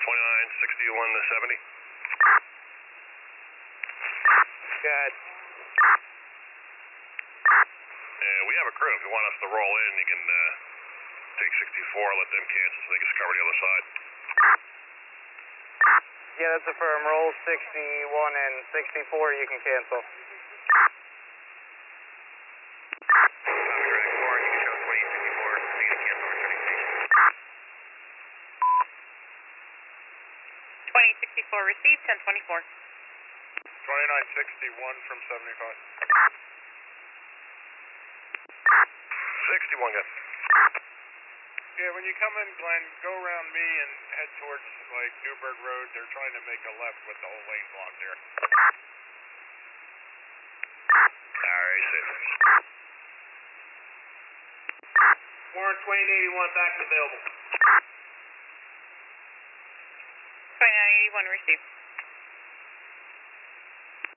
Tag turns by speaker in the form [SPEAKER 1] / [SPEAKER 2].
[SPEAKER 1] 2961 to 70.
[SPEAKER 2] Good.
[SPEAKER 1] We have a crew. If you want us to roll in, you can take 64, let them cancel so they can just cover the other side.
[SPEAKER 2] Yeah, that's affirm. Roll 61 and 64, you can cancel.
[SPEAKER 1] Copy, Drag 4, you can show 2064, so you can cancel returning station.
[SPEAKER 3] 2064 received, 1024.
[SPEAKER 1] 2961 from 75. 61, good.
[SPEAKER 4] Yeah, when you come in, Glenn, go around me and head towards, like, Newburgh Road. They're trying to make a left with the whole lane blocked there.
[SPEAKER 1] Alright, safe.
[SPEAKER 2] Warrant 2881 back available.
[SPEAKER 3] 2981 received.